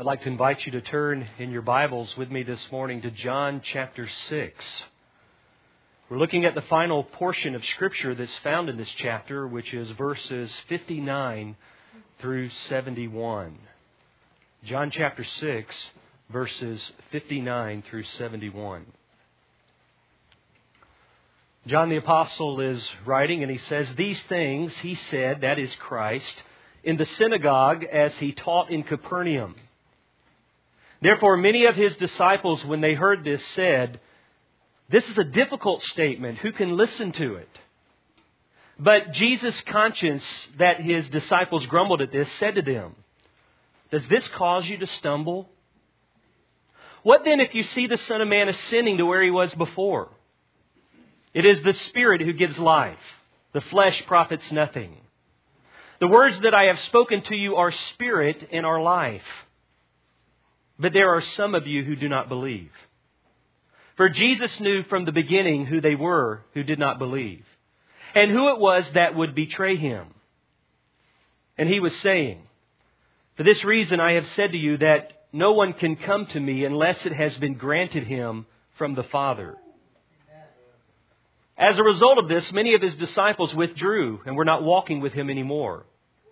I'd like to invite you to turn in your Bibles with me this morning to John chapter 6. We're looking at the final portion of Scripture that's found in this chapter, which is verses 59 through 71. John chapter 6, verses 59 through 71. John the Apostle is writing and he says, "These things he said," that is Christ, "in the synagogue as he taught in Capernaum. Therefore many of his disciples, when they heard this, said, 'This is a difficult statement. Who can listen to it?' But Jesus, conscious that his disciples grumbled at this, said to them, 'Does this cause you to stumble? What then if you see the Son of Man ascending to where he was before? It is the Spirit who gives life. The flesh profits nothing. The words that I have spoken to you are spirit and are life. But there are some of you who do not believe.' For Jesus knew from the beginning who they were who did not believe, and who it was that would betray him. And he was saying, 'For this reason I have said to you that no one can come to me unless it has been granted him from the Father.' As a result of this, many of his disciples withdrew and were not walking with him anymore.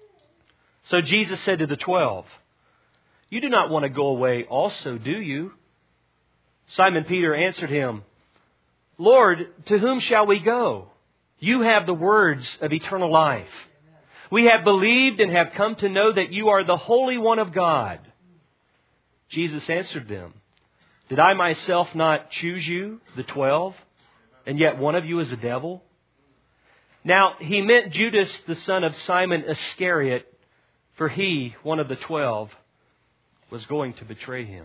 So Jesus said to the 12, 'You do not want to go away also, do you?' Simon Peter answered him, 'Lord, to whom shall we go? You have the words of eternal life. We have believed and have come to know that you are the Holy One of God.' Jesus answered them, 'Did I myself not choose you, the 12? And yet one of you is a devil?' Now he meant Judas, the son of Simon Iscariot, for he, one of the 12, was going to betray him."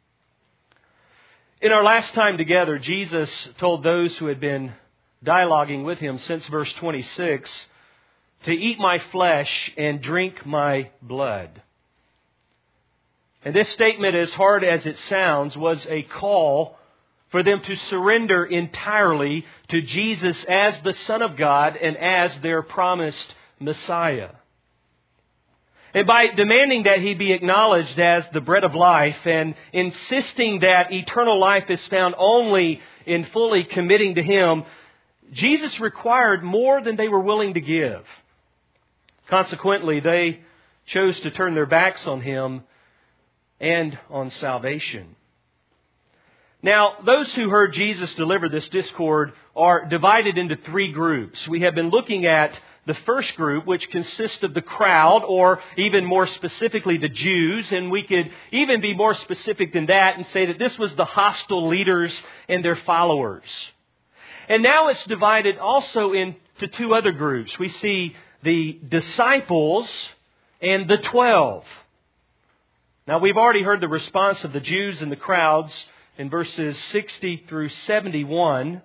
In our last time together, Jesus told those who had been dialoguing with him since verse 26 to eat my flesh and drink my blood. And this statement, as hard as it sounds, was a call for them to surrender entirely to Jesus as the Son of God and as their promised Messiah. And by demanding that he be acknowledged as the bread of life and insisting that eternal life is found only in fully committing to him, Jesus required more than they were willing to give. Consequently, they chose to turn their backs on him and on salvation. Now, those who heard Jesus deliver this discord are divided into three groups. We have been looking at the first group, which consists of the crowd, or even more specifically the Jews, and we could even be more specific than that and say that this was the hostile leaders and their followers. And now it's divided also into two other groups. We see the disciples and the 12. Now, we've already heard the response of the Jews and the crowds in verses 60 through 71.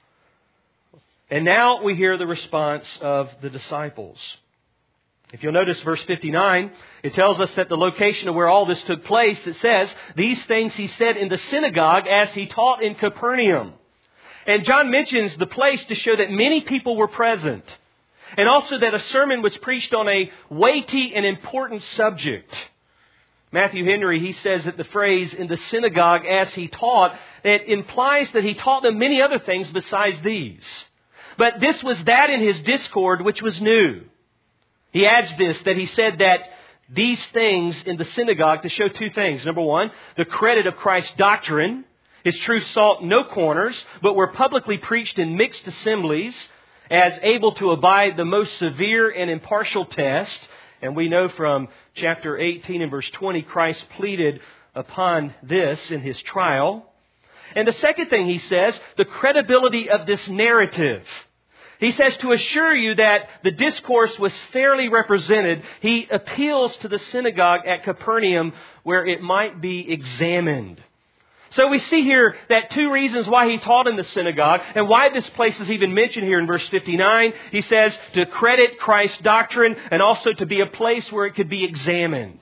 And now we hear the response of the disciples. If you'll notice verse 59, it tells us that the location of where all this took place, it says, "These things he said in the synagogue as he taught in Capernaum." And John mentions the place to show that many people were present, and also that a sermon was preached on a weighty and important subject. Matthew Henry, he says that the phrase "in the synagogue as he taught," it implies that he taught them many other things besides these. But this was that in his discord which was new. He adds this, that he said that these things in the synagogue to show two things. Number one, the credit of Christ's doctrine. His truth sought no corners, but were publicly preached in mixed assemblies as able to abide the most severe and impartial test. And we know from chapter 18 and verse 20, Christ pleaded upon this in his trial. And the second thing he says, the credibility of this narrative. He says to assure you that the discourse was fairly represented, he appeals to the synagogue at Capernaum where it might be examined. So we see here that two reasons why he taught in the synagogue and why this place is even mentioned here in verse 59. He says to credit Christ's doctrine and also to be a place where it could be examined.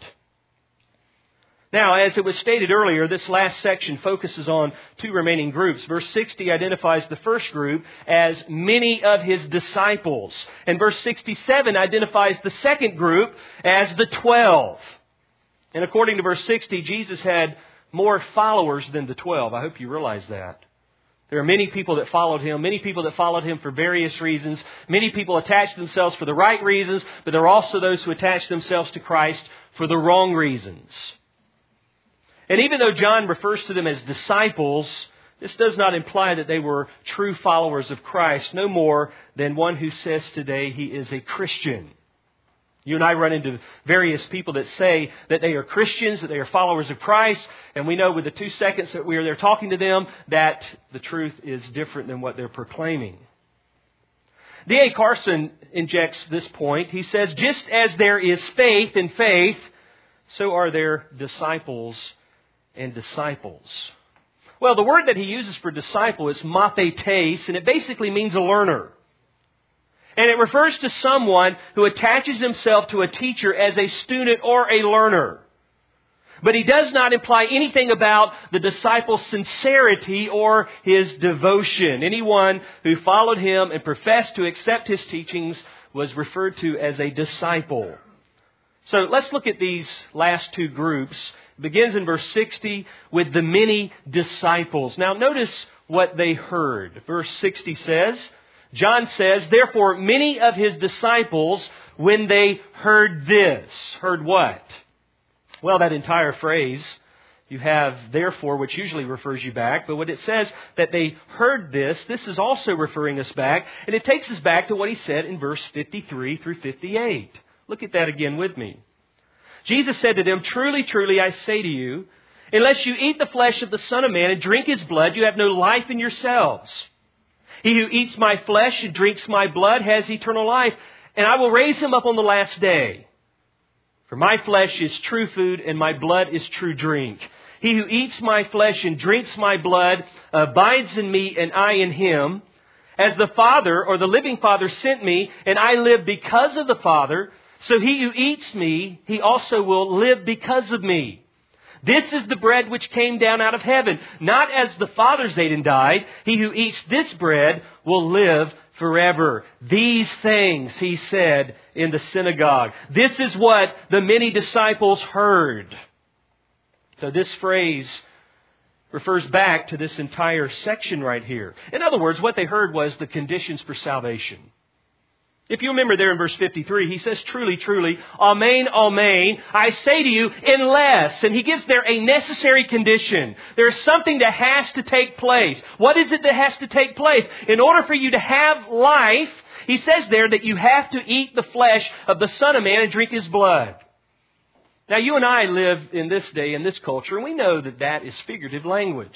Now, as it was stated earlier, this last section focuses on two remaining groups. Verse 60 identifies the first group as many of his disciples. And verse 67 identifies the second group as the 12. And according to verse 60, Jesus had more followers than the 12. I hope you realize that. There are many people that followed Him, many people that followed Him for various reasons. Many people attached themselves for the right reasons, but there are also those who attached themselves to Christ for the wrong reasons. And even though John refers to them as disciples, this does not imply that they were true followers of Christ, no more than one who says today he is a Christian. You and I run into various people that say that they are Christians, that they are followers of Christ, and we know with the 2 seconds that we are there talking to them that the truth is different than what they're proclaiming. D.A. Carson injects this point. He says, just as there is faith in faith, so are there disciples and disciples. Well, the word that he uses for disciple is mathetes, and it basically means a learner. And it refers to someone who attaches himself to a teacher as a student or a learner. But he does not imply anything about the disciple's sincerity or his devotion. Anyone who followed him and professed to accept his teachings was referred to as a disciple. So let's look at these last two groups. It begins in verse 60 with the many disciples. Now notice what they heard. Verse 60 says, John says, therefore many of his disciples, when they heard this. Heard what? Well, that entire phrase, you have therefore, which usually refers you back. But when it says that they heard this, this is also referring us back. And it takes us back to what he said in verse 53 through 58. Look at that again with me. Jesus said to them, truly, truly, I say to you, unless you eat the flesh of the Son of Man and drink His blood, you have no life in yourselves. He who eats my flesh and drinks my blood has eternal life, and I will raise him up on the last day. For my flesh is true food, and my blood is true drink. He who eats my flesh and drinks my blood abides in me, and I in him. As the Father, or the living Father, sent me, and I live because of the Father, so he who eats me, he also will live because of me. This is the bread which came down out of heaven, not as the fathers ate and died. He who eats this bread will live forever. These things he said in the synagogue. This is what the many disciples heard. So this phrase refers back to this entire section right here. In other words, what they heard was the conditions for salvation. If you remember there in verse 53, he says, truly, truly, amen, amen, I say to you, unless, and he gives there a necessary condition. There's something that has to take place. What is it that has to take place? In order for you to have life, he says there that you have to eat the flesh of the Son of Man and drink His blood. Now, you and I live in this day, in this culture, and we know that that is figurative language.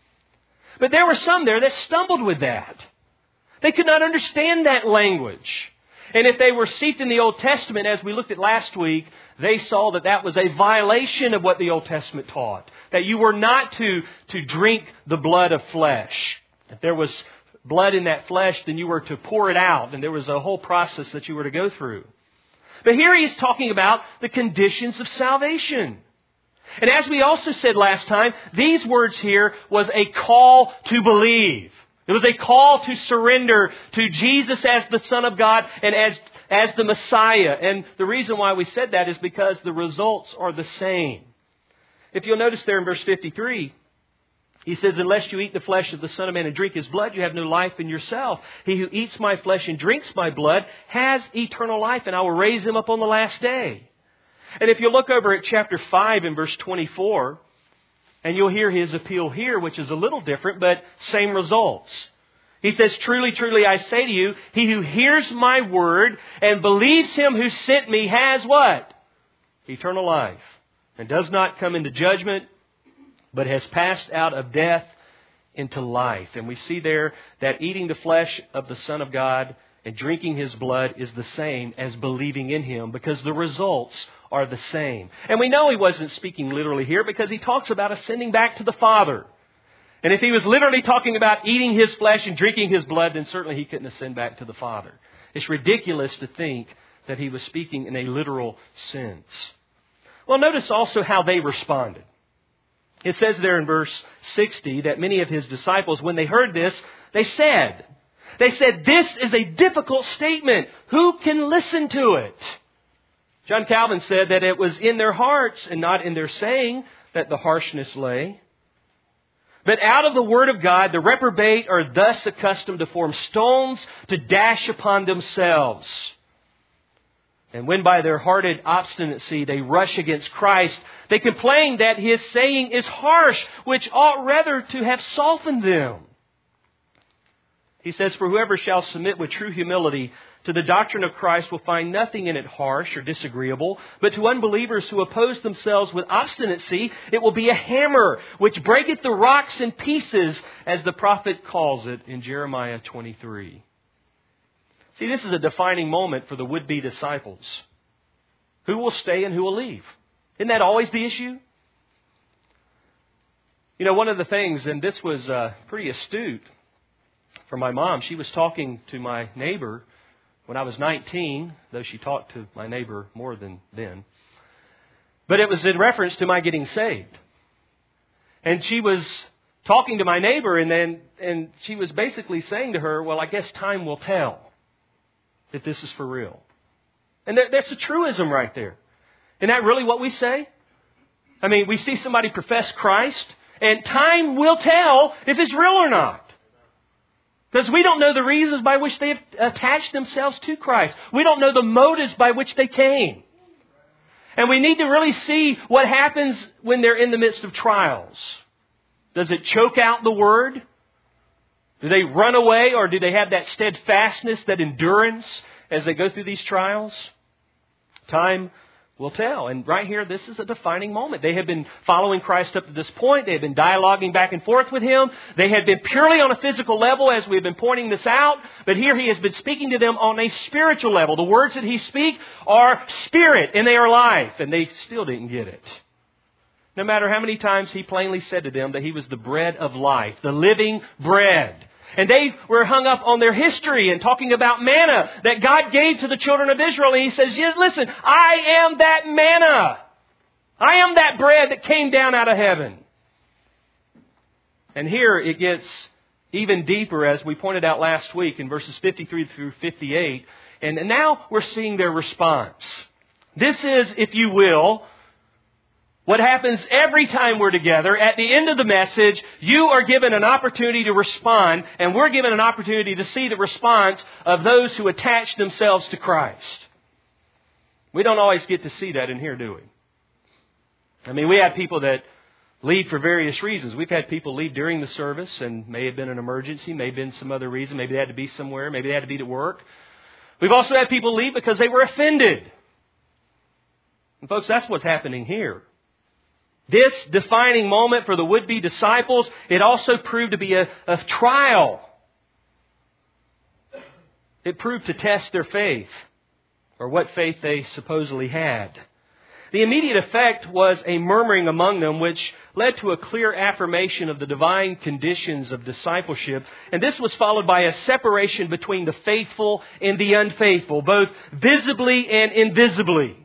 But there were some there that stumbled with that. They could not understand that language. And if they were steeped in the Old Testament, as we looked at last week, they saw that that was a violation of what the Old Testament taught. That you were not to drink the blood of flesh. If there was blood in that flesh, then you were to pour it out. And there was a whole process that you were to go through. But here he is talking about the conditions of salvation. And as we also said last time, these words here was a call to believe. It was a call to surrender to Jesus as the Son of God and as the Messiah. And the reason why we said that is because the results are the same. If you'll notice there in verse 53, he says, unless you eat the flesh of the Son of Man and drink His blood, you have no life in yourself. He who eats my flesh and drinks my blood has eternal life, and I will raise him up on the last day. And if you look over at chapter 5 and verse 24, and you'll hear his appeal here, which is a little different, but same results. He says, truly, truly, I say to you, he who hears my word and believes Him who sent me has what? Eternal life. And does not come into judgment, but has passed out of death into life. And we see there that eating the flesh of the Son of God and drinking His blood is the same as believing in Him, because the results are the same. And we know he wasn't speaking literally here, because he talks about ascending back to the Father. And if he was literally talking about eating His flesh and drinking His blood, then certainly he couldn't ascend back to the Father. It's ridiculous to think that he was speaking in a literal sense. Well, notice also how they responded. It says there in verse 60 that many of His disciples, when they heard this, they said, this is a difficult statement. Who can listen to it? John Calvin said that it was in their hearts and not in their saying that the harshness lay. But out of the Word of God, the reprobate are thus accustomed to form stones to dash upon themselves. And when by their hearted obstinacy they rush against Christ, they complain that His saying is harsh, which ought rather to have softened them. He says, for whoever shall submit with true humility to the doctrine of Christ will find nothing in it harsh or disagreeable, but to unbelievers who oppose themselves with obstinacy, it will be a hammer which breaketh the rocks in pieces, as the prophet calls it in Jeremiah 23. See, this is a defining moment for the would-be disciples. Who will stay and who will leave? Isn't that always the issue? You know, one of the things, and this was pretty astute for my mom, she was talking to my neighbor when I was 19, though she talked to my neighbor more than then. But it was in reference to my getting saved. And she was talking to my neighbor, and she was basically saying to her, well, I guess time will tell if this is for real. And that's a truism right there. Isn't that really what we say? I mean, we see somebody profess Christ, and time will tell if it's real or not. Because we don't know the reasons by which they have attached themselves to Christ. We don't know the motives by which they came. And we need to really see what happens when they're in the midst of trials. Does it choke out the Word? Do they run away, or do they have that steadfastness, that endurance as they go through these trials? Time will tell. And right here, this is a defining moment. They have been following Christ up to this point. They have been dialoguing back and forth with Him. They had been purely on a physical level, as we've been pointing this out. But here He has been speaking to them on a spiritual level. The words that He speaks are spirit and they are life. And they still didn't get it. No matter how many times He plainly said to them that He was the bread of life, the living bread. And they were hung up on their history and talking about manna that God gave to the children of Israel. And He says, yes, listen, I am that manna. I am that bread that came down out of heaven. And here it gets even deeper, as we pointed out last week in verses 53 through 58. And now we're seeing their response. This is, if you will, what happens every time we're together. At the end of the message, you are given an opportunity to respond, and we're given an opportunity to see the response of those who attach themselves to Christ. We don't always get to see that in here, do we? I mean, we have people that leave for various reasons. We've had people leave during the service, and may have been an emergency, may have been some other reason. Maybe they had to be somewhere, maybe they had to be at work. We've also had people leave because they were offended. And folks, that's what's happening here. This defining moment for the would-be disciples, it also proved to be a trial. It proved to test their faith, or what faith they supposedly had. The immediate effect was a murmuring among them, which led to a clear affirmation of the divine conditions of discipleship. And this was followed by a separation between the faithful and the unfaithful, both visibly and invisibly.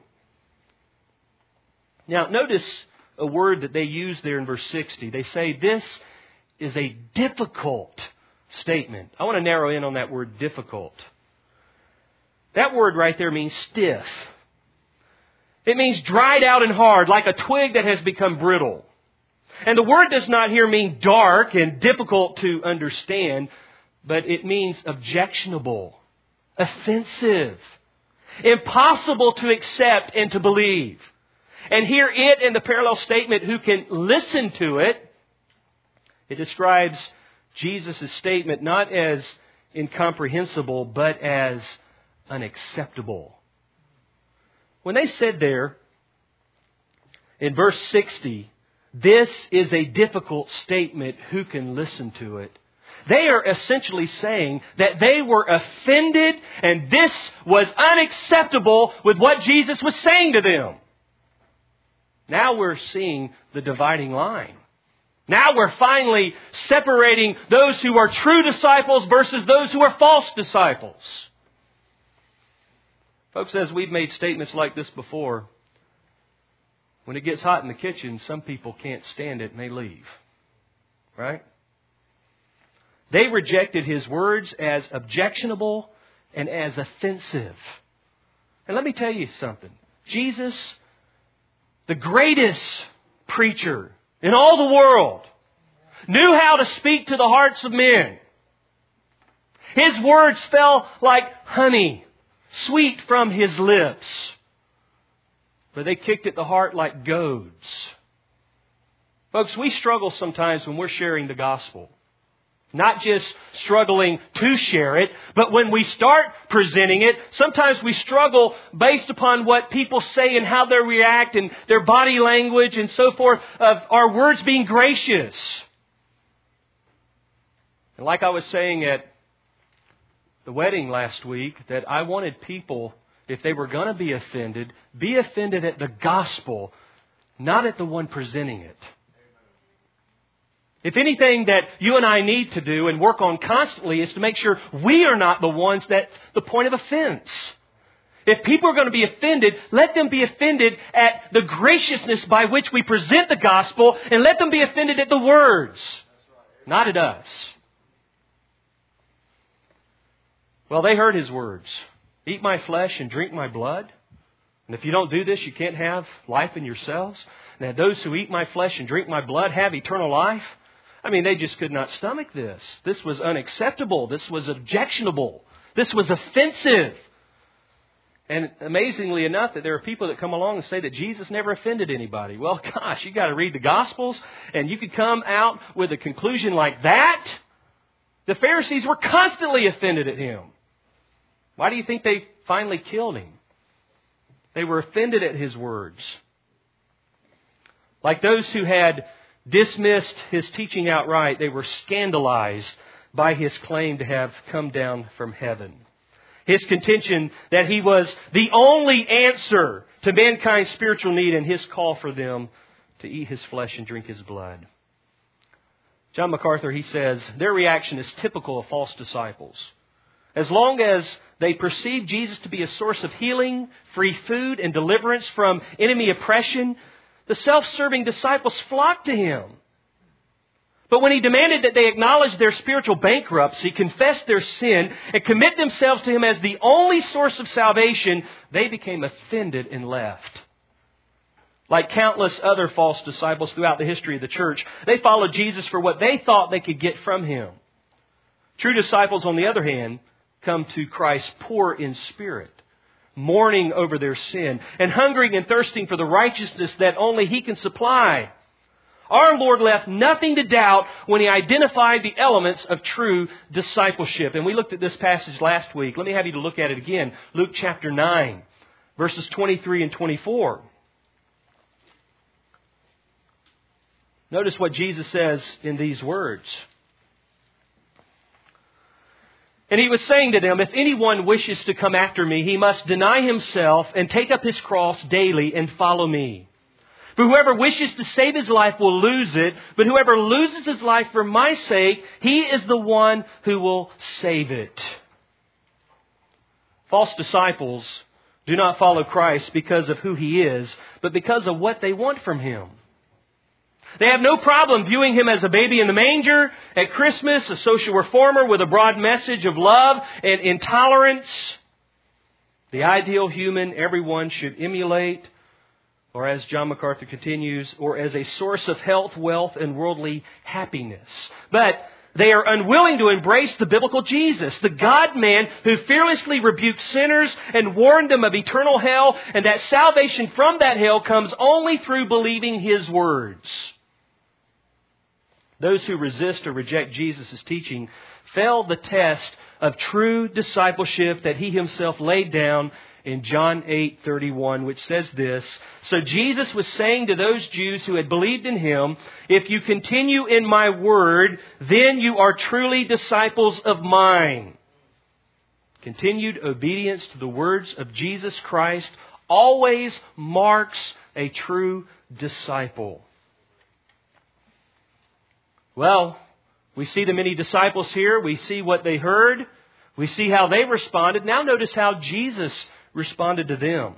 Now, notice a word that they use there in verse 60. They say this is a difficult statement. I want to narrow in on that word difficult. That word right there means stiff. It means dried out and hard, like a twig that has become brittle. And the word does not here mean dark and difficult to understand, but it means objectionable, offensive, impossible to accept and to believe. And here it, in the parallel statement, who can listen to it, it describes Jesus' statement not as incomprehensible, but as unacceptable. When they said there, in verse 60, this is a difficult statement, who can listen to it? They are essentially saying that they were offended and this was unacceptable with what Jesus was saying to them. Now we're seeing the dividing line. Now we're finally separating those who are true disciples versus those who are false disciples. Folks, as we've made statements like this before, when it gets hot in the kitchen, some people can't stand it and they leave. Right? They rejected His words as objectionable and as offensive. And let me tell you something. Jesus, the greatest preacher in all the world, knew how to speak to the hearts of men. His words fell like honey, sweet from His lips. But they kicked at the heart like goads. Folks, we struggle sometimes when we're sharing the gospel. Not just struggling to share it, but when we start presenting it, sometimes we struggle based upon what people say and how they react and their body language and so forth, of our words being gracious. And like I was saying at the wedding last week, that I wanted people, if they were going to be offended at the gospel, not at the one presenting it. If anything that you and I need to do and work on constantly is to make sure we are not the ones that's the point of offense. If people are going to be offended, let them be offended at the graciousness by which we present the gospel, and let them be offended at the words, not at us. Well, they heard His words. Eat my flesh and drink my blood. And if you don't do this, you can't have life in yourselves. Now, those who eat my flesh and drink my blood have eternal life. I mean, they just could not stomach this. This was unacceptable. This was objectionable. This was offensive. And amazingly enough, that there are people that come along and say that Jesus never offended anybody. Well, gosh, you got to read the Gospels, and you could come out with a conclusion like that. The Pharisees were constantly offended at Him. Why do you think they finally killed Him? They were offended at His words. Like those who had dismissed His teaching outright, they were scandalized by His claim to have come down from heaven. His contention that He was the only answer to mankind's spiritual need, and His call for them to eat His flesh and drink His blood. John MacArthur, he says, their reaction is typical of false disciples. As long as they perceive Jesus to be a source of healing, free food, and deliverance from enemy oppression, the self-serving disciples flocked to Him. But when He demanded that they acknowledge their spiritual bankruptcy, confess their sin, and commit themselves to Him as the only source of salvation, they became offended and left. Like countless other false disciples throughout the history of the church, they followed Jesus for what they thought they could get from Him. True disciples, on the other hand, come to Christ poor in spirit, mourning over their sin, and hungering and thirsting for the righteousness that only He can supply. Our Lord left nothing to doubt when He identified the elements of true discipleship. And we looked at this passage last week. Let me have you to look at it again. Luke chapter 9, verses 23 and 24. Notice what Jesus says in these words. And He was saying to them, if anyone wishes to come after me, he must deny himself and take up his cross daily and follow me. For whoever wishes to save his life will lose it, but whoever loses his life for my sake, he is the one who will save it. False disciples do not follow Christ because of who He is, but because of what they want from Him. They have no problem viewing Him as a baby in the manger at Christmas, a social reformer with a broad message of love and intolerance. The ideal human everyone should emulate, or as John MacArthur continues, or as a source of health, wealth, and worldly happiness. But they are unwilling to embrace the biblical Jesus, the God-man who fearlessly rebuked sinners and warned them of eternal hell, and that salvation from that hell comes only through believing His words. Those who resist or reject Jesus' teaching fail the test of true discipleship that He Himself laid down in John 8:31, which says this, so Jesus was saying to those Jews who had believed in Him, if you continue in my word, then you are truly disciples of mine. Continued obedience to the words of Jesus Christ always marks a true disciple. Well, we see the many disciples here. We see what they heard. We see how they responded. Now notice how Jesus responded to them.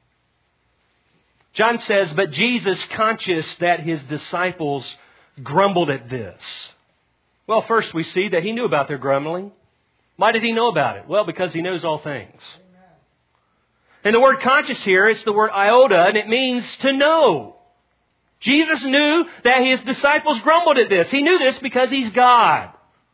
John says, but Jesus, conscious that His disciples grumbled at this. Well, first we see that He knew about their grumbling. Why did He know about it? Well, because He knows all things. And the word conscious here, it's the word iota, and it means to know. Jesus knew that His disciples grumbled at this. He knew this because He's God.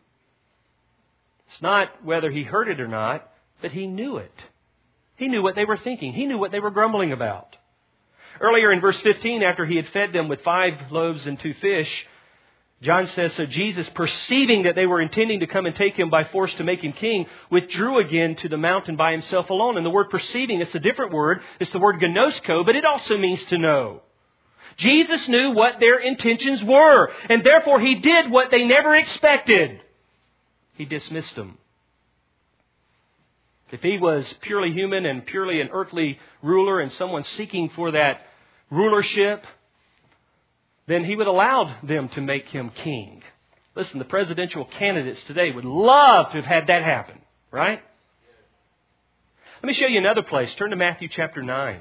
It's not whether He heard it or not, but He knew it. He knew what they were thinking. He knew what they were grumbling about. Earlier in verse 15, after He had fed them with 5 loaves and 2 fish, John says, so Jesus, perceiving that they were intending to come and take Him by force to make Him king, withdrew again to the mountain by Himself alone. And the word perceiving, it's a different word. It's the word gnosko, but it also means to know. Jesus knew what their intentions were, and therefore He did what they never expected. He dismissed them. If He was purely human and purely an earthly ruler and someone seeking for that rulership, then He would allow them to make Him king. Listen, the presidential candidates today would love to have had that happen, right? Let me show you another place. Turn to Matthew chapter 9.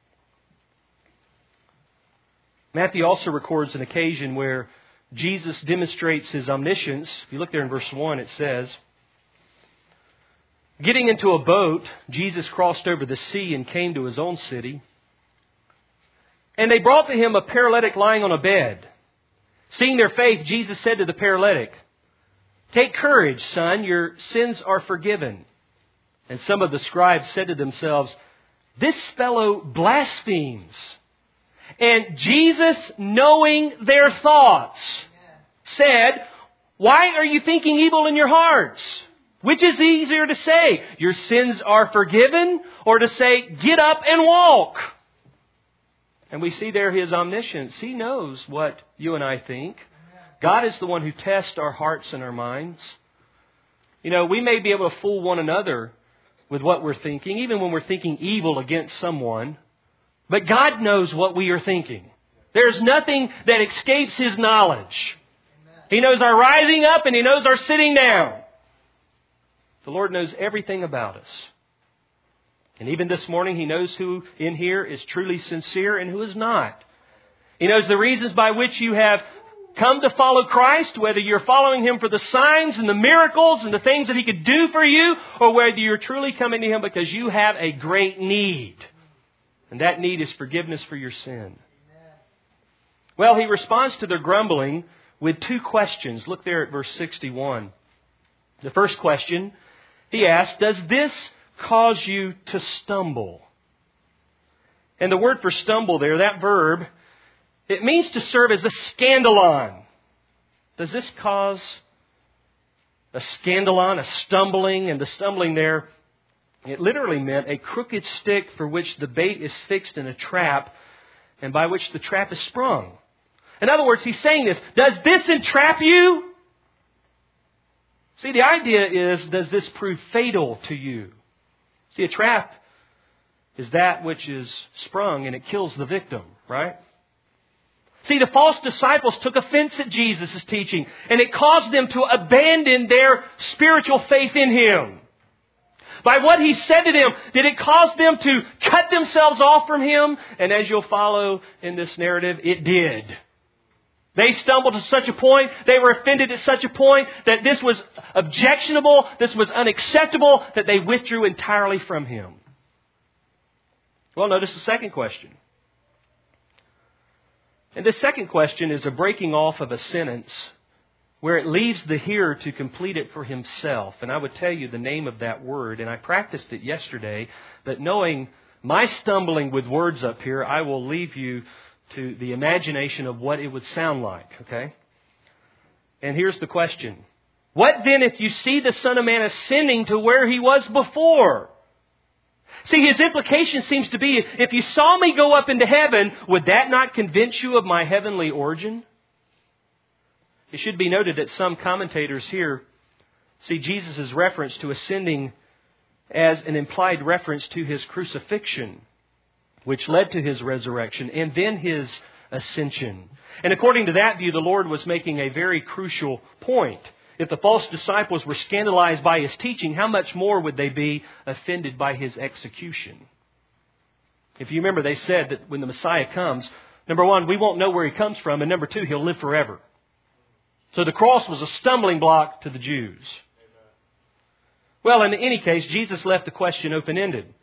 Matthew also records an occasion where Jesus demonstrates His omniscience. If you look there in verse 1, it says, getting into a boat, Jesus crossed over the sea and came to His own city. And they brought to Him a paralytic lying on a bed. Seeing their faith, Jesus said to the paralytic, take courage, son, your sins are forgiven. And some of the scribes said to themselves, this fellow blasphemes. And Jesus, knowing their thoughts, said, why are you thinking evil in your hearts? Which is easier to say, your sins are forgiven, or to say, get up and walk? And we see there His omniscience. He knows what you and I think. God is the one who tests our hearts and our minds. You know, we may be able to fool one another with what we're thinking, even when we're thinking evil against someone. But God knows what we are thinking. There's nothing that escapes His knowledge. He knows our rising up and He knows our sitting down. The Lord knows everything about us. And even this morning, He knows who in here is truly sincere and who is not. He knows the reasons by which you have come to follow Christ, whether you're following Him for the signs and the miracles and the things that He could do for you, or whether you're truly coming to Him because you have a great need. And that need is forgiveness for your sin. Well, He responds to their grumbling with 2 questions. Look there at verse 61. The first question, He asks, does this cause you to stumble? And the word for stumble there, that verb, it means to serve as a scandalon. Does this cause a scandalon, a stumbling? And the stumbling there, it literally meant a crooked stick for which the bait is fixed in a trap and by which the trap is sprung. In other words, He's saying this, does this entrap you? See, the idea is, does this prove fatal to you? See, a trap is that which is sprung and it kills the victim, right? See, the false disciples took offense at Jesus' teaching, and it caused them to abandon their spiritual faith in Him. By what He said to them, did it cause them to cut themselves off from Him? And as you'll follow in this narrative, it did. They stumbled to such a point, they were offended at such a point that this was objectionable, this was unacceptable, that they withdrew entirely from Him. Well, notice the second question. And this second question is a breaking off of a sentence where it leaves the hearer to complete it for himself. And I would tell you the name of that word, and I practiced it yesterday, but knowing my stumbling with words up here, I will leave you to the imagination of what it would sound like, okay? And here's the question. What then if you see the Son of Man ascending to where He was before? See, His implication seems to be, if you saw Me go up into heaven, would that not convince you of My heavenly origin? It should be noted that some commentators here see Jesus' reference to ascending as an implied reference to His crucifixion, which led to His resurrection and then His ascension. And according to that view, the Lord was making a very crucial point. If the false disciples were scandalized by His teaching, how much more would they be offended by His execution? If you remember, they said that when the Messiah comes, number one, we won't know where He comes from, and number two, He'll live forever. So the cross was a stumbling block to the Jews. Well, in any case, Jesus left the question open-ended.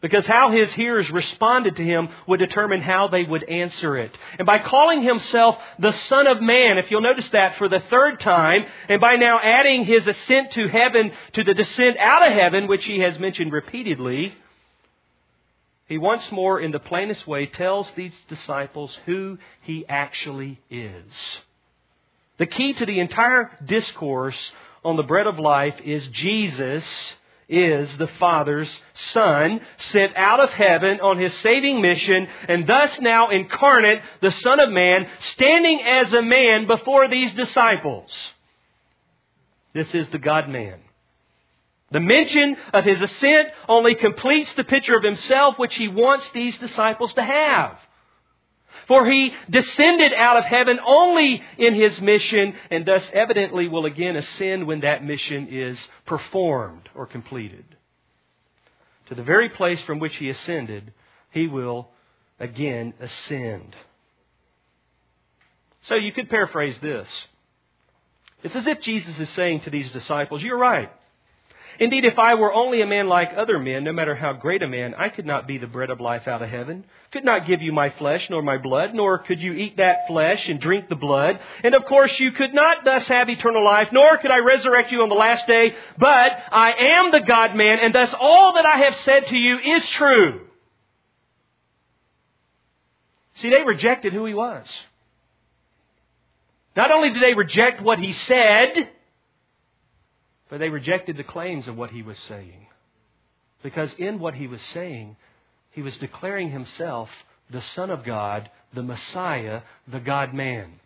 Because how His hearers responded to Him would determine how they would answer it. And by calling Himself the Son of Man, if you'll notice that for the third time, and by now adding His ascent to heaven to the descent out of heaven, which He has mentioned repeatedly, He once more, in the plainest way, tells these disciples who He actually is. The key to the entire discourse on the bread of life is Jesus is the Father's Son, sent out of heaven on His saving mission, and thus now incarnate, the Son of Man, standing as a man before these disciples. This is the God-man. The mention of His ascent only completes the picture of Himself which He wants these disciples to have. For He descended out of heaven only in His mission, and thus evidently will again ascend when that mission is performed or completed. To the very place from which He ascended, He will again ascend. So you could paraphrase this. It's as if Jesus is saying to these disciples, you're right. Indeed, if I were only a man like other men, no matter how great a man, I could not be the bread of life out of heaven, could not give you my flesh nor my blood, nor could you eat that flesh and drink the blood. And of course, you could not thus have eternal life, nor could I resurrect you on the last day. But I am the God-man, and thus all that I have said to you is true. See, they rejected who He was. Not only did they reject what He said, but they rejected the claims of what He was saying. Because in what He was saying, He was declaring Himself the Son of God, the Messiah, the God-man.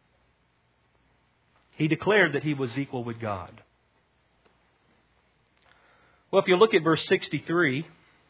He declared that He was equal with God. Well, if you look at verse 63,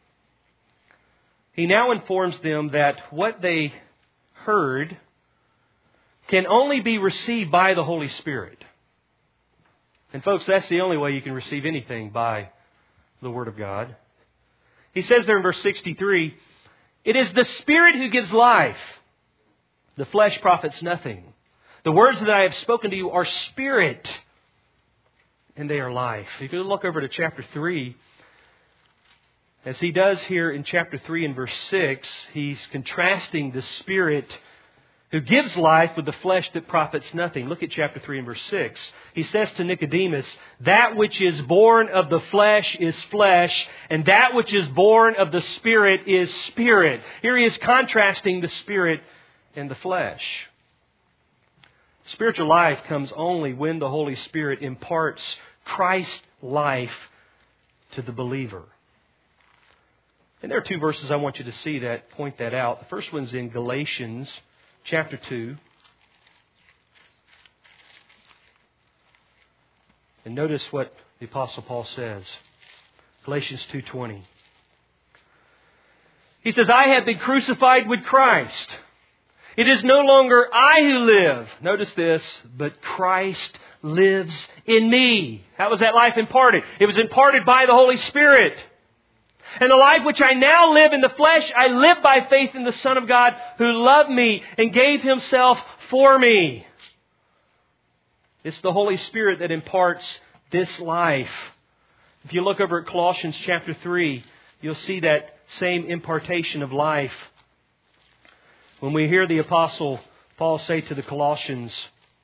He now informs them that what they heard can only be received by the Holy Spirit. And folks, that's the only way you can receive anything, by the Word of God. He says there in verse 63, it is the Spirit who gives life. The flesh profits nothing. The words that I have spoken to you are spirit, and they are life. If you look over to chapter 3, as he does here in chapter 3 and verse 6, he's contrasting the Spirit who gives life with the flesh that profits nothing. Look at chapter 3 and verse 6. He says to Nicodemus, that which is born of the flesh is flesh, and that which is born of the Spirit is spirit. Here he is contrasting the Spirit and the flesh. Spiritual life comes only when the Holy Spirit imparts Christ's life to the believer. And there are two verses I want you to see that point that out. The first one's in Galatians chapter 2. And notice what the Apostle Paul says. Galatians 2:20. He says, I have been crucified with Christ. It is no longer I who live. Notice this, but Christ lives in me. How was that life imparted? It was imparted by the Holy Spirit. And the life which I now live in the flesh, I live by faith in the Son of God who loved me and gave Himself for me. It's the Holy Spirit that imparts this life. If you look over at Colossians chapter 3, you'll see that same impartation of life. When we hear the Apostle Paul say to the Colossians,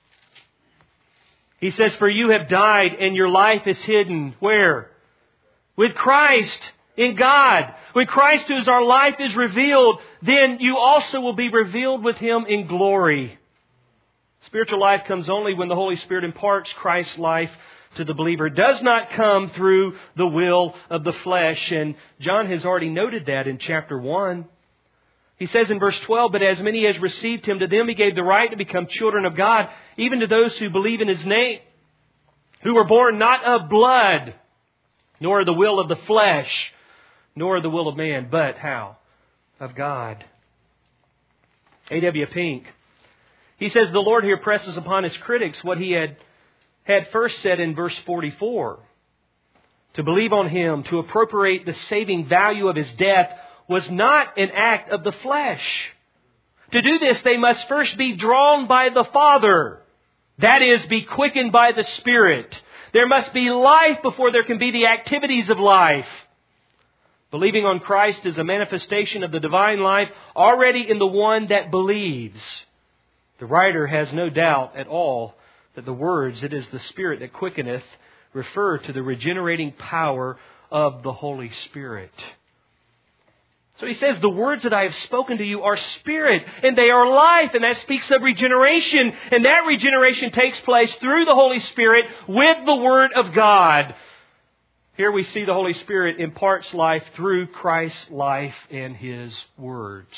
he says, for you have died and your life is hidden. Where? With Christ in God. When Christ, who is our life, is revealed, then you also will be revealed with Him in glory. Spiritual life comes only when the Holy Spirit imparts Christ's life to the believer. It does not come through the will of the flesh. And John has already noted that in chapter 1. He says in verse 12, but as many as received Him, to them He gave the right to become children of God, even to those who believe in His name, who were born not of blood, nor of the will of the flesh, nor the will of man, but how? Of God. A.W. Pink, he says the Lord here presses upon His critics what He had first said in verse 44. To believe on Him, to appropriate the saving value of His death, was not an act of the flesh. To do this, they must first be drawn by the Father. That is, be quickened by the Spirit. There must be life before there can be the activities of life. Believing on Christ is a manifestation of the divine life already in the one that believes. The writer has no doubt at all that the words, "It is the Spirit that quickeneth," refer to the regenerating power of the Holy Spirit. So he says, "The words that I have spoken to you are spirit, and they are life." And that speaks of regeneration. And that regeneration takes place through the Holy Spirit with the Word of God. Here we see the Holy Spirit imparts life through Christ's life and His words.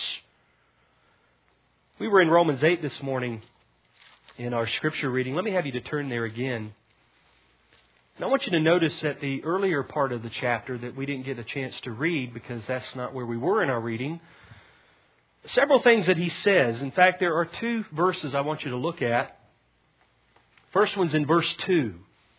We were in Romans 8 this morning in our scripture reading. Let me have you to turn there again. And I want you to notice that the earlier part of the chapter that we didn't get a chance to read because that's not where we were in our reading. Several things that he says. In fact, there are two verses I want you to look at. First one's in verse 2.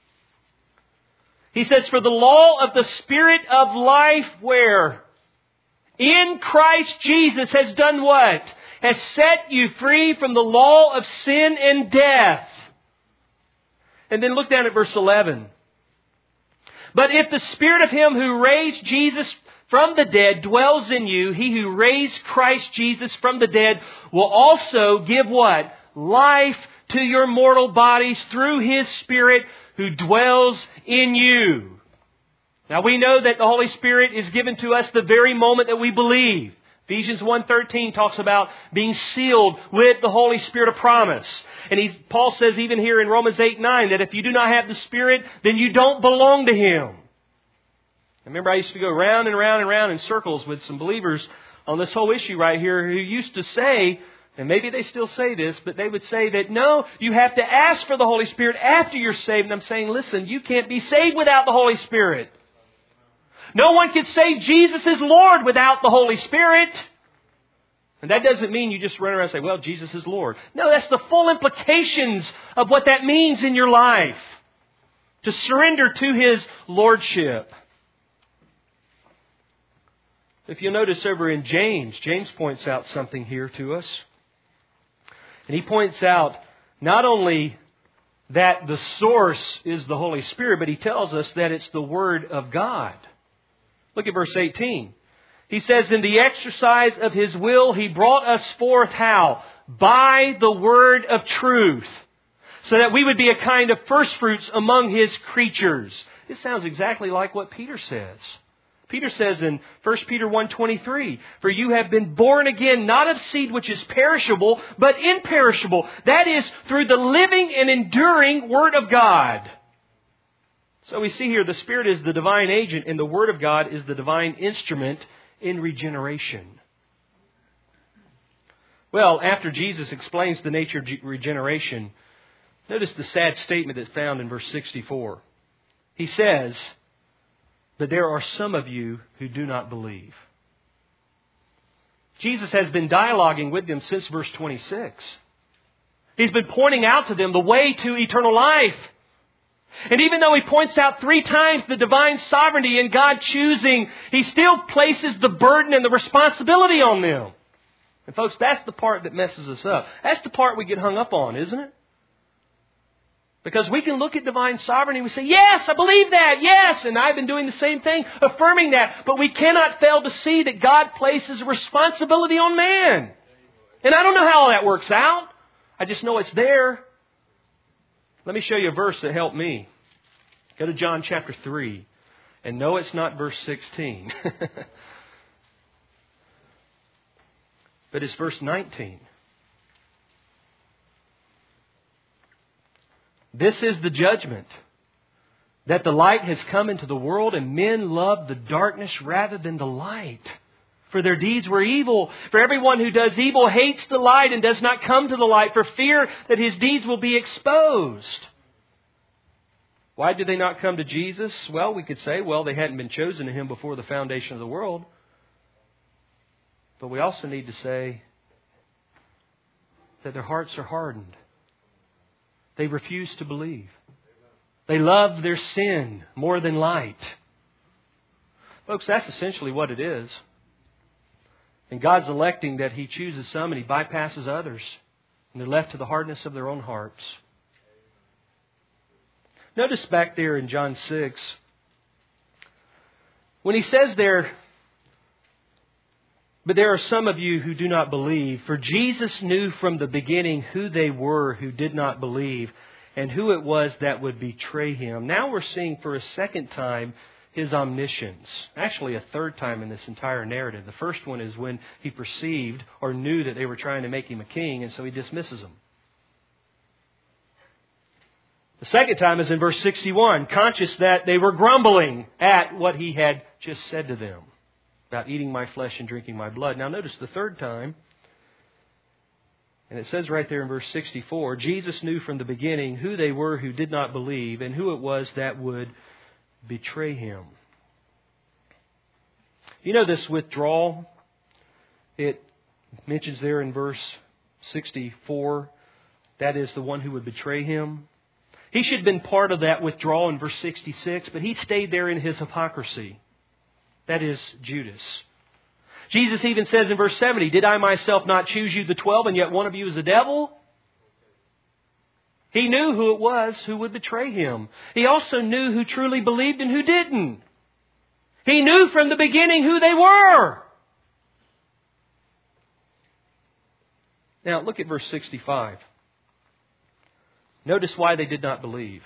He says, "For the law of the Spirit of life," where? "In Christ Jesus has done what? Has set you free from the law of sin and death." And then look down at verse 11. "But if the Spirit of Him who raised Jesus from the dead dwells in you, He who raised Christ Jesus from the dead will also give" what? "Life to your mortal bodies through His Spirit who dwells in you." Now we know that the Holy Spirit is given to us the very moment that we believe. Ephesians 1:13 talks about being sealed with the Holy Spirit of promise. And Paul says even here in Romans 8:9 that if you do not have the Spirit, then you don't belong to Him. I remember I used to go round and round and round in circles with some believers on this whole issue right here who used to say, and maybe they still say this, but they would say that no, you have to ask for the Holy Spirit after you're saved. And I'm saying, listen, you can't be saved without the Holy Spirit. No one can say Jesus is Lord without the Holy Spirit. And that doesn't mean you just run around and say, well, Jesus is Lord. No, that's the full implications of what that means in your life. To surrender to His Lordship. If you'll notice over in James points out something here to us. And he points out not only that the source is the Holy Spirit, but he tells us that it's the Word of God. Look at verse 18. He says, "In the exercise of His will, He brought us forth" how? "By the word of truth, so that we would be a kind of firstfruits among His creatures." This sounds exactly like what Peter says. Peter says in 1 Peter 1:23, "For you have been born again, not of seed which is perishable, but imperishable. That is, through the living and enduring Word of God." So we see here the Spirit is the divine agent and the Word of God is the divine instrument in regeneration. Well, after Jesus explains the nature of regeneration, notice the sad statement that's found in verse 64. He says, "But there are some of you who do not believe." Jesus has been dialoguing with them since verse 26. He's been pointing out to them the way to eternal life. And even though He points out 3 times the divine sovereignty and God choosing, He still places the burden and the responsibility on them. And folks, that's the part that messes us up. That's the part we get hung up on, isn't it? Because we can look at divine sovereignty and we say, yes, I believe that, yes, and I've been doing the same thing, affirming that. But we cannot fail to see that God places a responsibility on man. And I don't know how all that works out. I just know it's there. Let me show you a verse that helped me. Go to John chapter 3. And no, it's not verse 16. But it's verse 19. "This is the judgment, that the light has come into the world, and men love the darkness rather than the light. For their deeds were evil. For everyone who does evil hates the light and does not come to the light for fear that his deeds will be exposed." Why did they not come to Jesus? Well, we could say, well, they hadn't been chosen to Him before the foundation of the world. But we also need to say that their hearts are hardened. They refuse to believe. They love their sin more than light. Folks, that's essentially what it is. And God's electing that He chooses some and He bypasses others. And they're left to the hardness of their own hearts. Notice back there in John 6, when He says there But there are some of you who do not believe, for Jesus knew from the beginning who they were who did not believe and who it was that would betray Him. Now we're seeing for a second time His omniscience. Actually, a third time in this entire narrative. The first one is when He perceived or knew that they were trying to make Him a king, and so He dismisses them. The second time is in verse 61, conscious that they were grumbling at what He had just said to them about eating my flesh and drinking my blood. Now notice the third time, and it says right there in verse 64, Jesus knew from the beginning who they were who did not believe and who it was that would betray Him. You know this withdrawal, it mentions there in verse 64, that is the one who would betray Him. He should have been part of that withdrawal in verse 66, but he stayed there in his hypocrisy. That is Judas. Jesus even says in verse 70, did I myself not choose you the 12 and yet one of you is a devil? He knew who it was who would betray Him. He also knew who truly believed and who didn't. He knew from the beginning who they were. Now look at verse 65. Notice why they did not believe.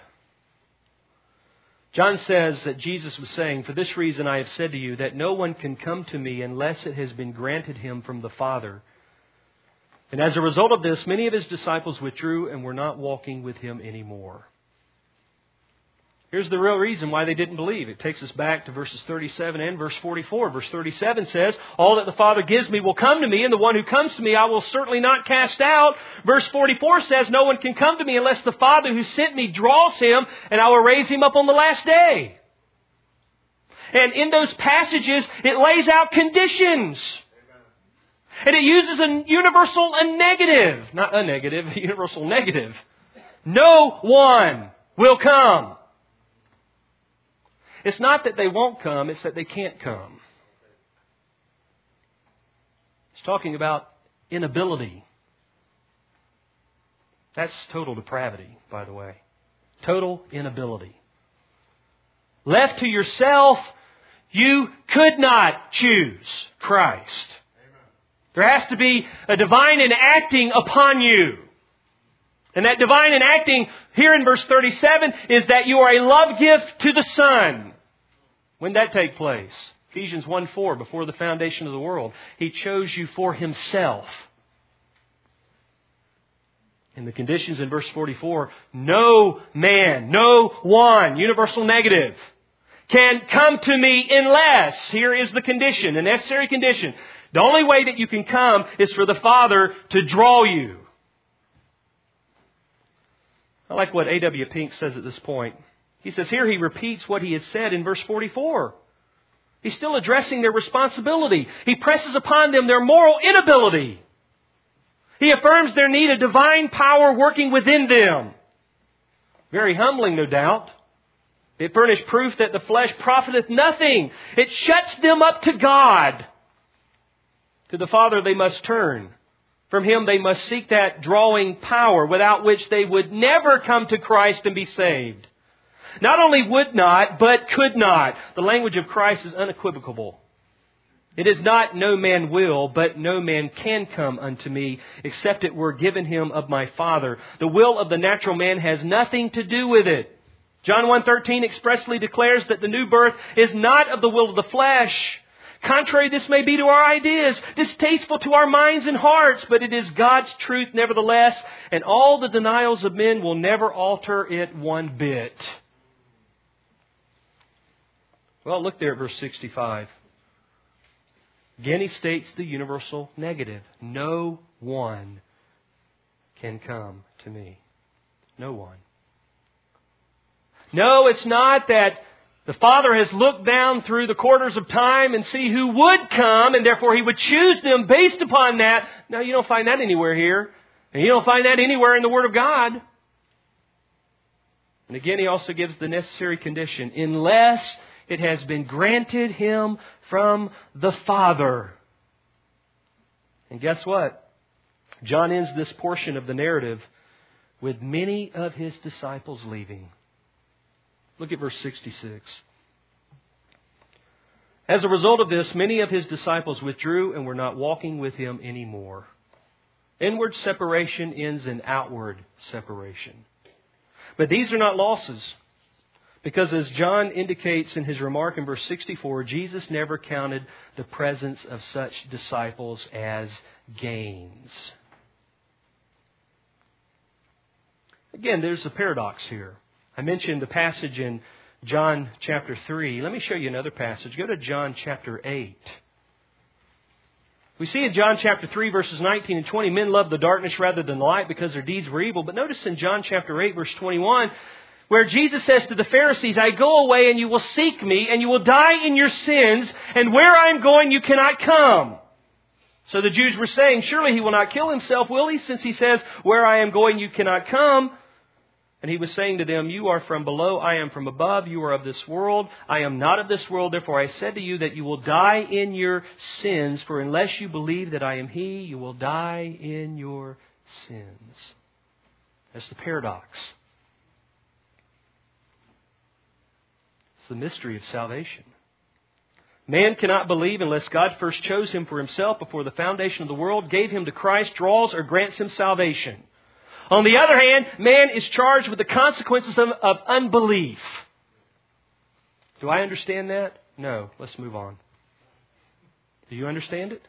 John says that Jesus was saying, for this reason I have said to you that no one can come to me unless it has been granted him from the Father. And as a result of this, many of His disciples withdrew and were not walking with Him anymore. Here's the real reason why they didn't believe. It takes us back to verses 37 and verse 44. Verse 37 says, all that the Father gives me will come to me, and the one who comes to me I will certainly not cast out. Verse 44 says, no one can come to me unless the Father who sent me draws him, and I will raise him up on the last day. And in those passages, it lays out conditions. And it uses a universal negative. Not a negative, a universal negative. No one will come. It's not that they won't come, it's that they can't come. It's talking about inability. That's total depravity, by the way. Total inability. Left to yourself, you could not choose Christ. There has to be a divine enacting upon you. And that divine enacting here in verse 37 is that you are a love gift to the Son. When did that take place? Ephesians 1:4, before the foundation of the world. He chose you for Himself. In the conditions in verse 44, no man, no one, universal negative, can come to me unless, here is the condition, the necessary condition. The only way that you can come is for the Father to draw you. I like what A.W. Pink says at this point. He says here he repeats what he had said in verse 44. He's still addressing their responsibility. He presses upon them their moral inability. He affirms their need of divine power working within them. Very humbling, no doubt. It furnished proof that the flesh profiteth nothing. It shuts them up to God. To the Father they must turn. From Him they must seek that drawing power without which they would never come to Christ and be saved. Not only would not, but could not. The language of Christ is unequivocal. It is not no man will, but no man can come unto me, except it were given him of my Father. The will of the natural man has nothing to do with it. John 1:13 expressly declares that the new birth is not of the will of the flesh. Contrary this may be to our ideas, distasteful to our minds and hearts, but it is God's truth nevertheless, and all the denials of men will never alter it one bit. Well, look there at verse 65. Again, he states the universal negative. No one can come to me. No one. No, it's not that the Father has looked down through the quarters of time and see who would come, and therefore He would choose them based upon that. No, you don't find that anywhere here. And you don't find that anywhere in the Word of God. And again, He also gives the necessary condition. Unless it has been granted Him from the Father. And guess what? John ends this portion of the narrative with many of His disciples leaving. Look at verse 66. As a result of this, many of His disciples withdrew and were not walking with Him anymore. Inward separation ends in outward separation. But these are not losses. Because as John indicates in his remark in verse 64, Jesus never counted the presence of such disciples as gains. Again, there's a paradox here. I mentioned the passage in John chapter 3. Let me show you another passage. Go to John chapter 8. We see in John chapter 3 verses 19 and 20, men loved the darkness rather than the light because their deeds were evil. But notice in John chapter 8 verse 21, where Jesus says to the Pharisees, I go away and you will seek me and you will die in your sins, and where I am going you cannot come. So the Jews were saying, surely He will not kill Himself, will He? Since He says, where I am going you cannot come. And He was saying to them, you are from below, I am from above, you are of this world, I am not of this world, therefore I said to you that you will die in your sins, for unless you believe that I am He, you will die in your sins. That's the paradox. It's the mystery of salvation. Man cannot believe unless God first chose him for Himself before the foundation of the world, gave him to Christ, draws or grants him salvation. On the other hand, man is charged with the consequences of unbelief. Do I understand that? No. Let's move on. Do you understand it?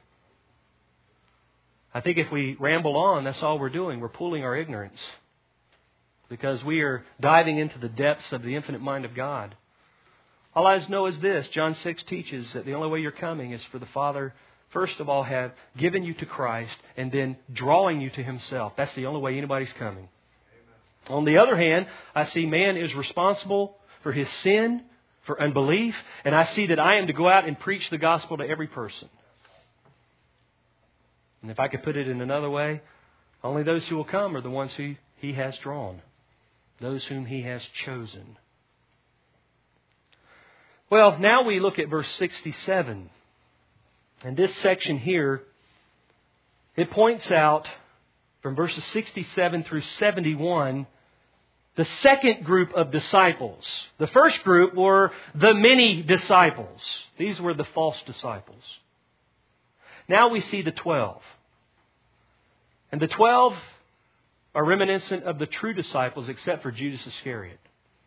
I think if we ramble on, that's all we're doing. We're pooling our ignorance. Because we are diving into the depths of the infinite mind of God. All I know is this. John 6 teaches that the only way you're coming is for the Father, first of all, have given you to Christ and then drawing you to Himself. That's the only way anybody's coming. Amen. On the other hand, I see man is responsible for his sin, for unbelief, and I see that I am to go out and preach the gospel to every person. And if I could put it in another way, only those who will come are the ones who He has drawn, those whom He has chosen. Well, now we look at verse 67. And this section here, it points out from verses 67 through 71, the second group of disciples. The first group were the many disciples. These were the false disciples. Now we see the 12. And the 12 are reminiscent of the true disciples except for Judas Iscariot.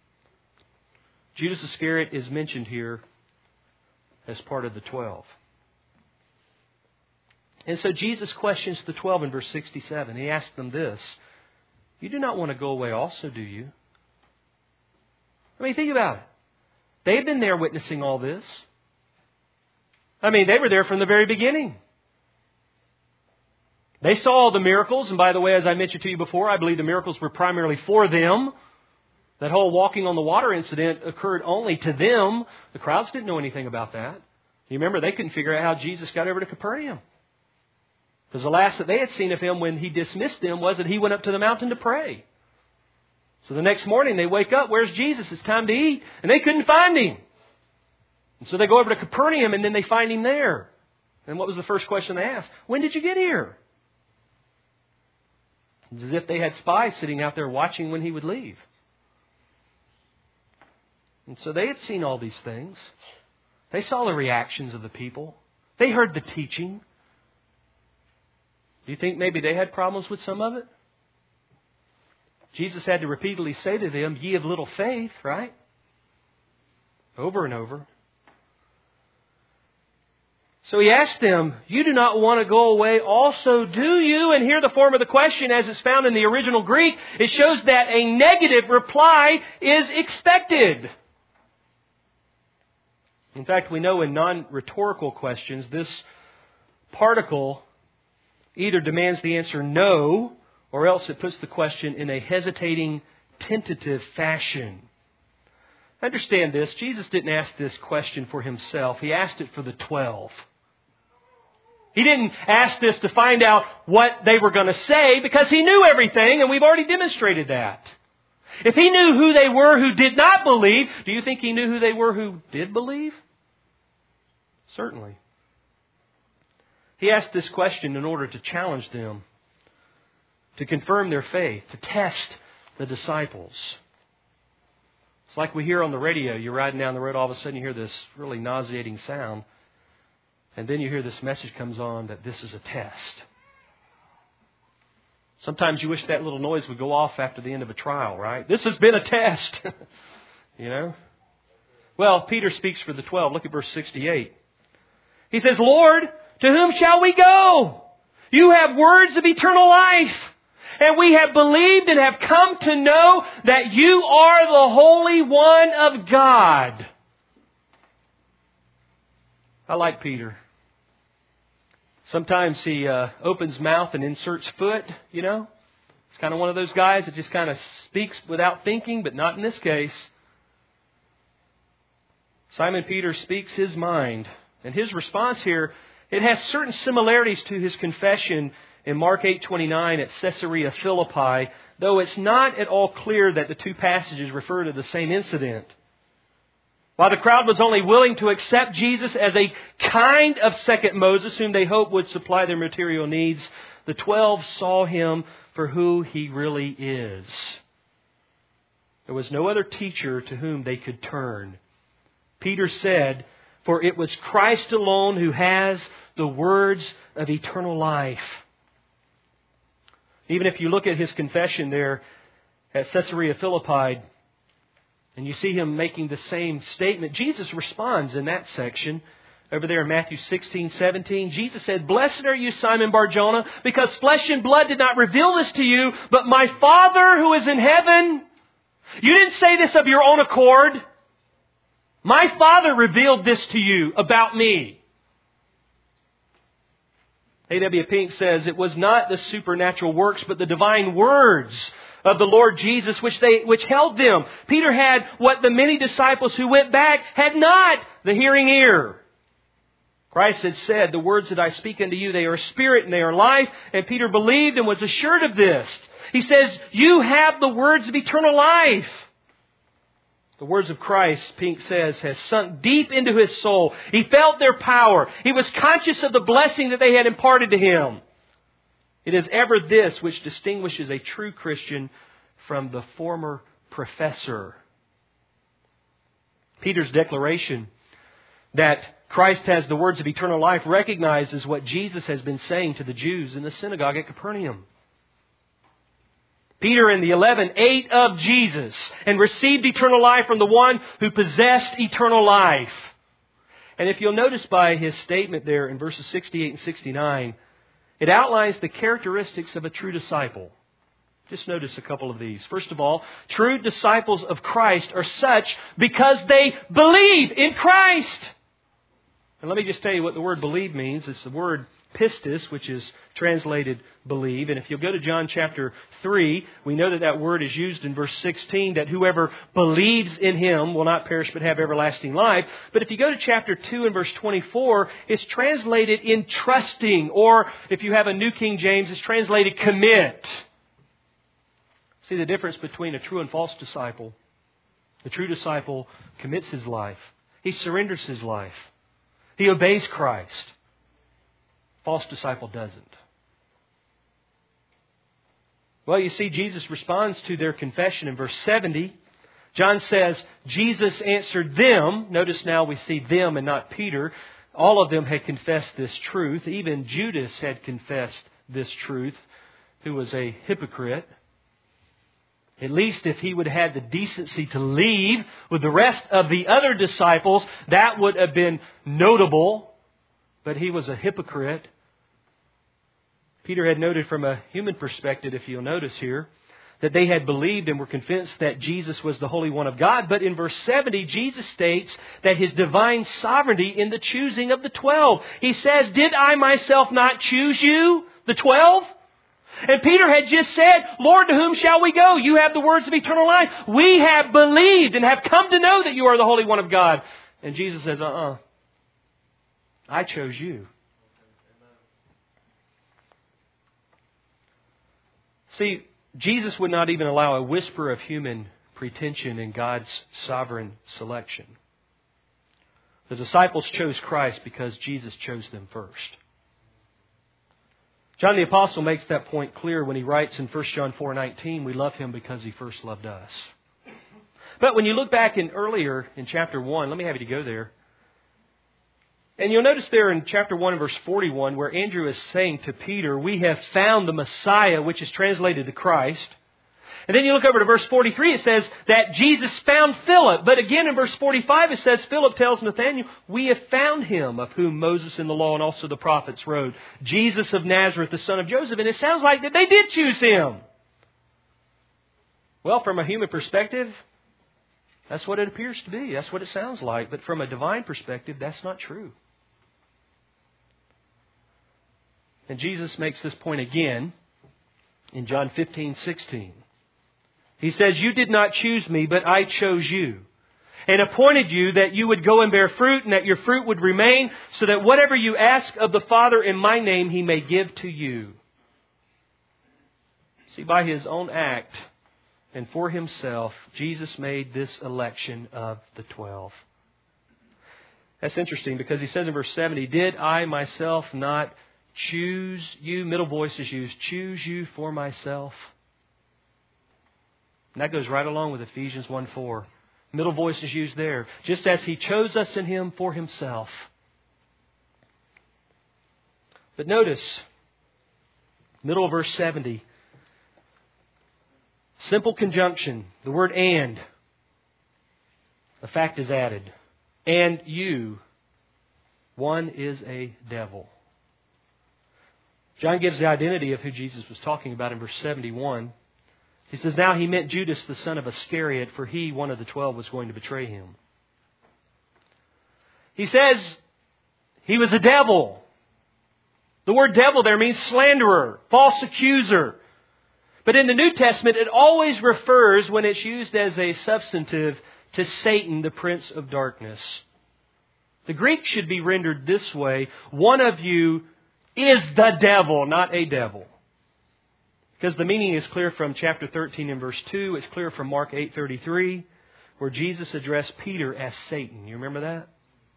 Judas Iscariot is mentioned here as part of the 12. And so Jesus questions the 12 in verse 67. He asks them this, you do not want to go away also, do you? I mean, think about it. They've been there witnessing all this. I mean, they were there from the very beginning. They saw all the miracles. And by the way, as I mentioned to you before, I believe the miracles were primarily for them. That whole walking on the water incident occurred only to them. The crowds didn't know anything about that. You remember, they couldn't figure out how Jesus got over to Capernaum. Because the last that they had seen of Him when He dismissed them was that He went up to the mountain to pray. So the next morning they wake up, where's Jesus? It's time to eat. And they couldn't find Him. And so they go over to Capernaum and then they find Him there. And what was the first question they asked? When did you get here? It's as if they had spies sitting out there watching when He would leave. And so they had seen all these things. They saw the reactions of the people. They heard the teaching. Do you think maybe they had problems with some of it? Jesus had to repeatedly say to them, ye of little faith, right? Over and over. So He asked them, you do not want to go away also, do you? And here the form of the question, as it's found in the original Greek, it shows that a negative reply is expected. In fact, we know in non-rhetorical questions, this particle either demands the answer no, or else it puts the question in a hesitating, tentative fashion. Understand this. Jesus didn't ask this question for Himself. He asked it for the 12. He didn't ask this to find out what they were going to say because He knew everything, and we've already demonstrated that. If He knew who they were who did not believe, do you think He knew who they were who did believe? Certainly. He asked this question in order to challenge them, to confirm their faith, to test the disciples. It's like we hear on the radio. You're riding down the road, all of a sudden you hear this really nauseating sound. And then you hear this message comes on that this is a test. Sometimes you wish that little noise would go off after the end of a trial, right? This has been a test. You know? Well, Peter speaks for the 12. Look at verse 68. He says, Lord, to whom shall we go? You have words of eternal life. And we have believed and have come to know that you are the Holy One of God. I like Peter. Sometimes he opens mouth and inserts foot, you know. It's kind of one of those guys that just kind of speaks without thinking, but not in this case. Simon Peter speaks his mind. And his response here, it has certain similarities to his confession in Mark 8:29 at Caesarea Philippi, though it's not at all clear that the two passages refer to the same incident. While the crowd was only willing to accept Jesus as a kind of second Moses, whom they hoped would supply their material needs, the 12 saw him for who he really is. There was no other teacher to whom they could turn. Peter said, for it was Christ alone who has the words of eternal life. Even if you look at his confession there at Caesarea Philippi, and you see him making the same statement, Jesus responds in that section. Over there in Matthew 16:17, Jesus said, Blessed are you, Simon Bar-Jonah, because flesh and blood did not reveal this to you, but my Father who is in heaven. You didn't say this of your own accord. My Father revealed this to you about me. A.W. Pink says, it was not the supernatural works, but the divine words of the Lord Jesus which held them. Peter had what the many disciples who went back had not, the hearing ear. Christ had said, the words that I speak unto you, they are spirit and they are life. And Peter believed and was assured of this. He says, you have the words of eternal life. The words of Christ, Pink says, has sunk deep into his soul. He felt their power. He was conscious of the blessing that they had imparted to him. It is ever this which distinguishes a true Christian from the former professor. Peter's declaration that Christ has the words of eternal life recognizes what Jesus has been saying to the Jews in the synagogue at Capernaum. Peter and the 11 ate of Jesus and received eternal life from the one who possessed eternal life. And if you'll notice by his statement there in verses 68 and 69, it outlines the characteristics of a true disciple. Just notice a couple of these. First of all, true disciples of Christ are such because they believe in Christ. And let me just tell you what the word believe means. It's the word pistis, which is translated believe. And if you'll go to John chapter 3, we know that that word is used in verse 16, that whoever believes in Him will not perish but have everlasting life. But if you go to chapter 2 and verse 24, it's translated in trusting, or if you have a New King James, it's translated commit. See the difference between a true and false disciple. The true disciple commits his life. He surrenders his life. He obeys Christ. False disciple doesn't. Well, you see, Jesus responds to their confession in verse 70. John says, Jesus answered them. Notice now we see them and not Peter. All of them had confessed this truth. Even Judas had confessed this truth, who was a hypocrite. At least if he would have had the decency to leave with the rest of the other disciples, that would have been notable. But he was a hypocrite. Peter had noted from a human perspective, if you'll notice here, that they had believed and were convinced that Jesus was the Holy One of God. But in verse 70, Jesus states that His divine sovereignty in the choosing of the 12. He says, did I myself not choose you, the 12? And Peter had just said, Lord, to whom shall we go? You have the words of eternal life. We have believed and have come to know that you are the Holy One of God. And Jesus says, I chose you. See, Jesus would not even allow a whisper of human pretension in God's sovereign selection. The disciples chose Christ because Jesus chose them first. John the Apostle makes that point clear when he writes in 1 John 4:19, we love Him because He first loved us. But when you look back earlier in chapter 1, let me have you to go there. And you'll notice there in chapter 1 and verse 41 where Andrew is saying to Peter, we have found the Messiah, which is translated to Christ. And then you look over to verse 43, it says that Jesus found Philip. But again in verse 45 it says, Philip tells Nathanael, we have found him of whom Moses in the law and also the prophets wrote, Jesus of Nazareth, the son of Joseph. And it sounds like that they did choose him. Well, from a human perspective, that's what it appears to be. That's what it sounds like. But from a divine perspective, that's not true. And Jesus makes this point again in John 15:16. He says, you did not choose me, but I chose you and appointed you that you would go and bear fruit and that your fruit would remain so that whatever you ask of the Father in my name, He may give to you. See, by His own act and for Himself, Jesus made this election of the 12. That's interesting because He says in verse 70, did I myself not choose you? Middle voice is used. Choose you for myself. And that goes right along with Ephesians 1:4. Middle voice is used there. Just as He chose us in Him for Himself. But notice, middle of verse 70. Simple conjunction. The word and. A fact is added. And you. One is a devil. John gives the identity of who Jesus was talking about in verse 71. He says, now he meant Judas, the son of Iscariot, for he, one of the 12, was going to betray him. He says he was a devil. The word devil there means slanderer, false accuser. But in the New Testament, it always refers, when it's used as a substantive, to Satan, the prince of darkness. The Greek should be rendered this way: one of you is the devil, not a devil. Because the meaning is clear from chapter 13 and verse 2. It's clear from Mark 8:33, where Jesus addressed Peter as Satan. You remember that?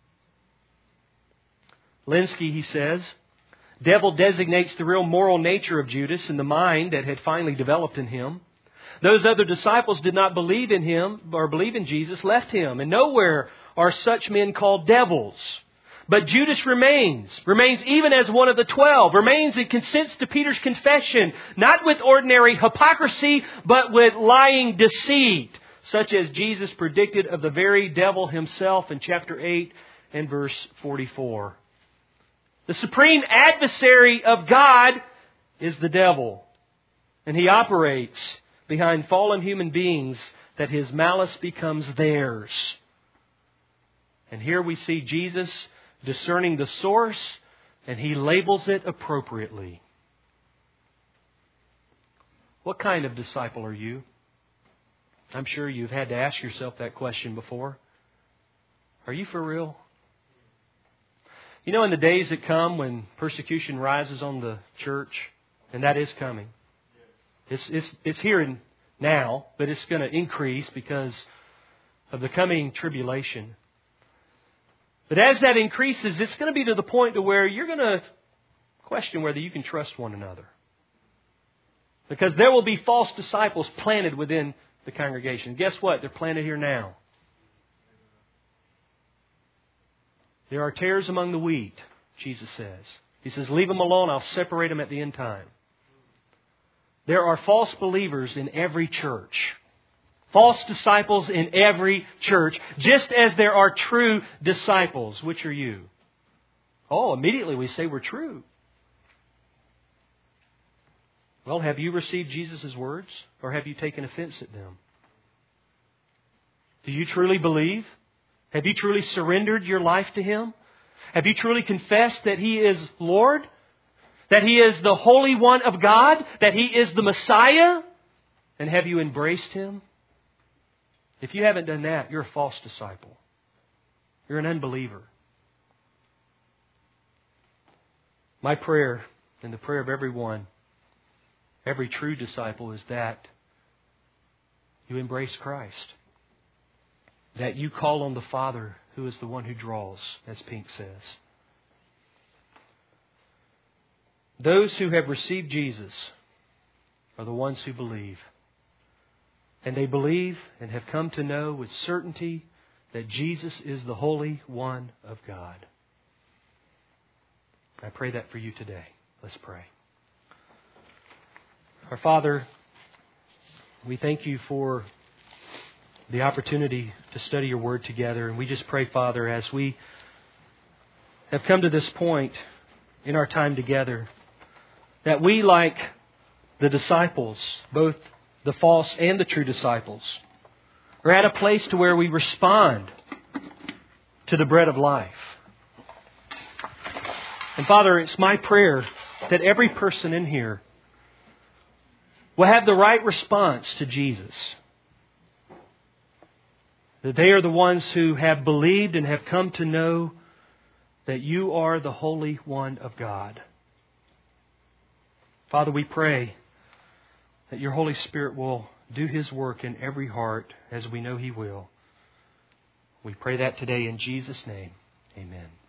Linsky, he says, devil designates the real moral nature of Judas and the mind that had finally developed in him. Those other disciples did not believe in him or believe in Jesus, left him. And nowhere are such men called devils. But Judas remains even as one of the 12, remains and consents to Peter's confession, not with ordinary hypocrisy, but with lying deceit, such as Jesus predicted of the very devil himself in chapter 8 and verse 44. The supreme adversary of God is the devil, and he operates behind fallen human beings that his malice becomes theirs. And here we see Jesus discerning the source, and He labels it appropriately. What kind of disciple are you? I'm sure you've had to ask yourself that question before. Are you for real? You know, in the days that come when persecution rises on the church, and that is coming. It's here now, but it's going to increase because of the coming tribulation. But as that increases, it's going to be to the point to where you're going to question whether you can trust one another. Because there will be false disciples planted within the congregation. Guess what? They're planted here now. There are tares among the wheat, Jesus says. He says, leave them alone, I'll separate them at the end time. There are false believers in every church. False disciples in every church, just as there are true disciples. Which are you? Oh, immediately we say we're true. Well, have you received Jesus' words, or have you taken offense at them? Do you truly believe? Have you truly surrendered your life to Him? Have you truly confessed that He is Lord? That He is the Holy One of God? That He is the Messiah? And have you embraced Him? If you haven't done that, you're a false disciple. You're an unbeliever. My prayer, and the prayer of everyone, every true disciple, is that you embrace Christ. That you call on the Father, who is the one who draws, as Pink says. Those who have received Jesus are the ones who believe. and they believe and have come to know with certainty that Jesus is the Holy One of God. I pray that for you today. Let's pray. Our Father, we thank you for the opportunity to study your Word together. And we just pray, Father, as we have come to this point in our time together, that we, like the disciples, both the false and the true disciples, are at a place to where we respond to the bread of life. And Father, it's my prayer that every person in here will have the right response to Jesus. That they are the ones who have believed and have come to know that you are the Holy One of God. Father, we pray that your Holy Spirit will do His work in every heart as we know He will. We pray that today in Jesus' name. Amen.